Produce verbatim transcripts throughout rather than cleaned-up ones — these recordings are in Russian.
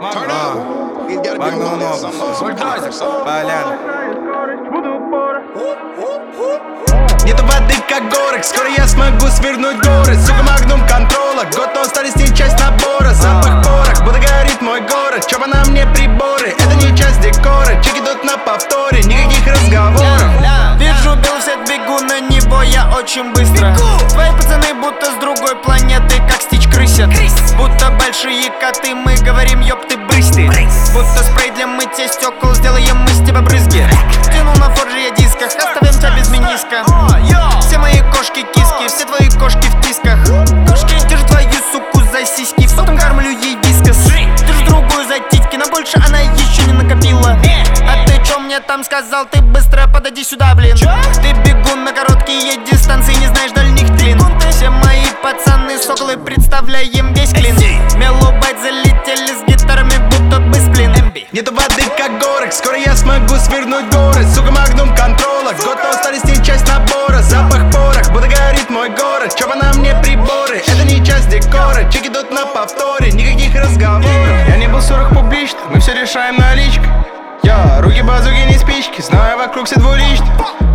Магнумов, Полян. Нету воды, как горок, скоро я смогу свернуть горы. Сука, магнум контрола, год на усталость не часть набора. Запах порох, будто горит мой город. Чё по на мне приборы, это не часть декора. Чеки идут на повторе, никаких разговоров. Вижу белый свет, бегу на него, я очень быстро. Твои пацаны будто с другой планеты, как стич крысят. Будто большие коты, мы говорим, ёб ты брысь ты. Будто спрей для мытья стекол, сделаем мы с тебя брызги. Тянул на форже я дисках, оставим тебя без мениска. Все мои кошки киски, все твои кошки в тисках. Кошки, держи твою суку за сиськи, потом кормлю ей вискас. Держи другую за титьки, но больше она еще не накопила. А ты чё мне там сказал? Ты быстро подойди сюда, блин. Ты бегун на короткие дистанции, не знаешь дальних длин. Все мои пацаны соколы, представляем весь клин. Мелубайт залетели с гитарами, будто бы сплин. Нету воды, как горок, скоро я смогу свернуть горы. Сука, магнум контрола, год на усталость не часть набора. Запах порох, будто горит мой город. Чё по на мне приборы, это не часть декора. Чеки идут на повторе, никаких разговоров. Я не был сорок публично, мы все решаем наличкой. Я, руки базуки не спички, знаю вокруг все двуличные.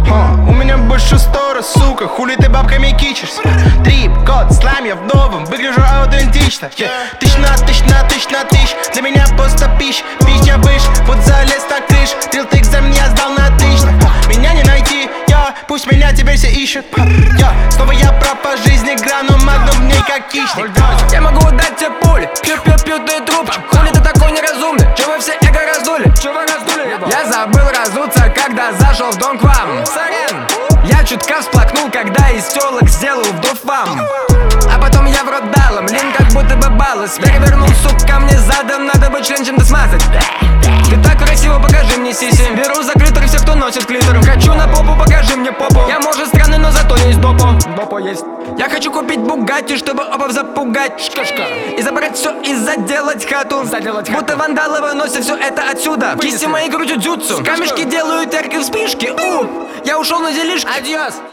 У меня больше стора, сука, хули ты бабками кичишься. Трип, код, слайм, я в новом, выгляжу аутентично. yeah. Тысяч на тысяч на тысяч на тысяч, для меня просто пищ. Пищ я выш, вот залез на крыш. Дрил за меня сдал на отлично. Меня не найти, я, пусть меня теперь все ищут. Я, снова я прав по жизни, грану магнум в ней как хищник. Я могу дать тебе пули, пью-пью-пью ты трубчик. Хули ты такой неразумный, чё вы все эго раздули? Чё вы раздули? Я забыл разуться, когда зашел в дом к вам. Сорян. Я чутка всплакнул, когда из тёлок сделал вдох вам. А потом я в рот дал, блин, как будто бы баллас. Перевернул, сука, мне задом, надо бы член чем-то смазать. Ты так красиво, покажи мне сиси. Беру за клитор всех, кто носит клитор. Хочу на попу, покажи мне попу. Я может странный, но зато есть допо. Допо есть. Я хочу купить Бугатти, чтобы опов запугать. Шкашка. И забрать все и заделать хату. Заделать хату. Будто вандалы выносят все это отсюда. Кисти мои крутят дзюцу. Камешки делают яркие вспышки. У, я ушел на делишки. Адьос.